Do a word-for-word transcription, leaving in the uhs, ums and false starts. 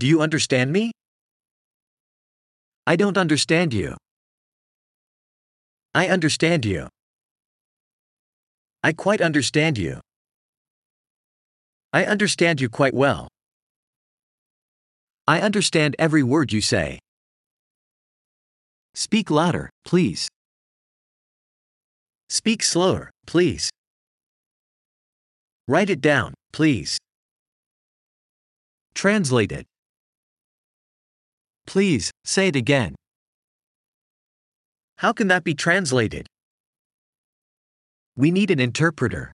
Do you understand me? I don't understand you. I understand you. I quite understand you. I understand you quite well. I understand every word you say. Speak louder, please. Speak slower, please. Write it down, please. Translate it. Please, say it again. How can that be translated? We need an interpreter.